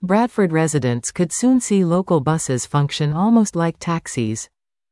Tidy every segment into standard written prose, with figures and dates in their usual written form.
Bradford residents could soon see local buses function almost like taxis.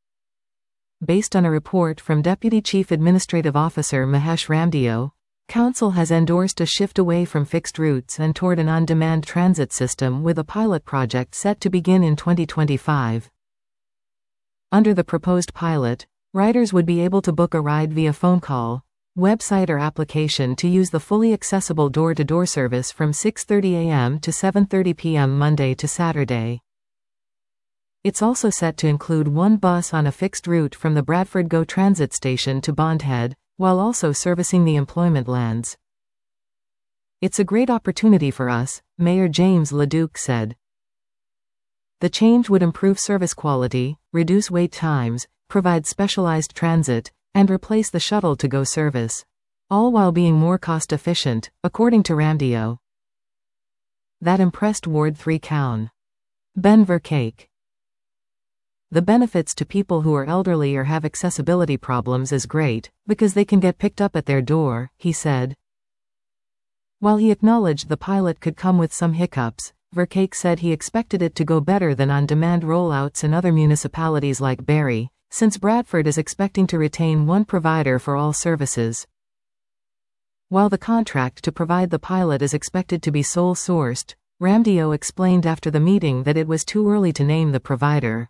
Based on a report from Deputy Chief Administrative Officer Mahesh Ramdeo, Council has endorsed a shift away from fixed routes and toward an on-demand transit system with a pilot project set to begin in 2025. Under the proposed pilot, riders would be able to book a ride via phone call, website or application to use the fully accessible door-to-door service from 6:30 a.m. to 7:30 p.m. Monday to Saturday. It's also set to include one bus on a fixed route from the Bradford GO Transit Station to Bondhead, while also servicing the employment lands. It's a great opportunity for us, Mayor James LeDuc said. The change would improve service quality, reduce wait times, provide specialized transit, and replace the shuttle-to-go service, all while being more cost-efficient, according to Ramdeo. That impressed Ward 3 Coun. Ben Vercake. The benefits to people who are elderly or have accessibility problems is great, because they can get picked up at their door, he said. While he acknowledged the pilot could come with some hiccups, Vercake said he expected it to go better than on-demand rollouts in other municipalities like Barrie, since Bradford is expecting to retain one provider for all services. While the contract to provide the pilot is expected to be sole-sourced, Ramdeo explained after the meeting that it was too early to name the provider.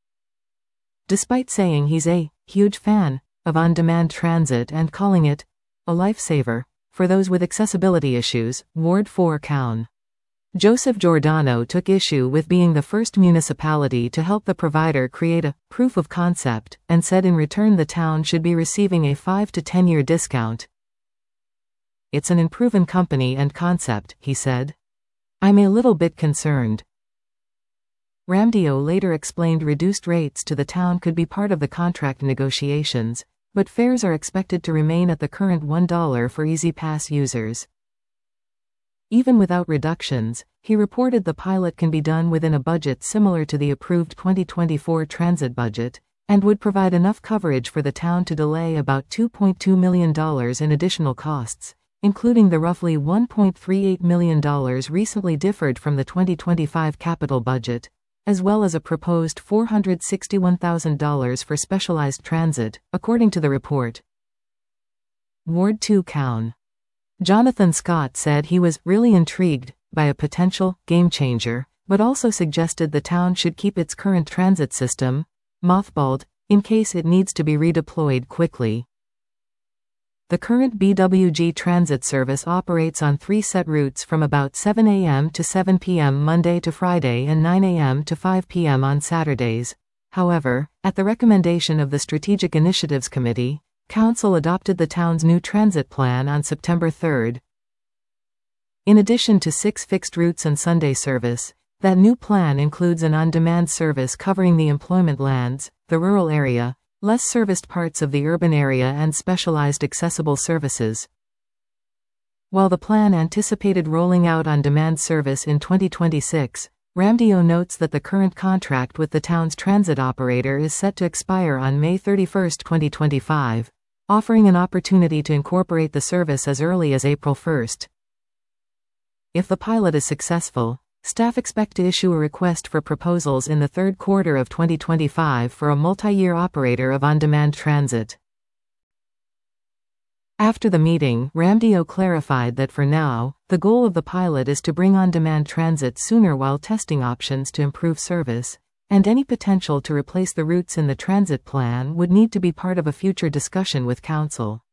Despite saying he's a huge fan of on-demand transit and calling it a lifesaver for those with accessibility issues, Ward 4 Coun. Joseph Giordano took issue with being the first municipality to help the provider create a proof of concept and said in return the town should be receiving a 5 to 10-year discount. It's an unproven company and concept, he said. I'm a little bit concerned. Ramdeo later explained reduced rates to the town could be part of the contract negotiations, but fares are expected to remain at the current $1 for EasyPass users. Even without reductions, he reported the pilot can be done within a budget similar to the approved 2024 transit budget, and would provide enough coverage for the town to delay about $2.2 million in additional costs, including the roughly $1.38 million recently deferred from the 2025 capital budget, as well as a proposed $461,000 for specialized transit, according to the report. Ward 2 Coun. Jonathan Scott said he was really intrigued by a potential game-changer, but also suggested the town should keep its current transit system mothballed in case it needs to be redeployed quickly. The current BWG transit service operates on 3 set routes from about 7 a.m. to 7 p.m. Monday to Friday and 9 a.m. to 5 p.m. on Saturdays. However, at the recommendation of the Strategic Initiatives Committee, Council adopted the town's new transit plan on September 3. In addition to 6 fixed routes and Sunday service, that new plan includes an on-demand service covering the employment lands, the rural area, less serviced parts of the urban area and specialized accessible services. While the plan anticipated rolling out on-demand service in 2026, Ramdeo notes that the current contract with the town's transit operator is set to expire on May 31, 2025, offering an opportunity to incorporate the service as early as April 1. If the pilot is successful, staff expect to issue a request for proposals in the third quarter of 2025 for a multi-year operator of on-demand transit. After the meeting, Ramdeo clarified that for now, the goal of the pilot is to bring on-demand transit sooner while testing options to improve service, and any potential to replace the routes in the transit plan would need to be part of a future discussion with Council.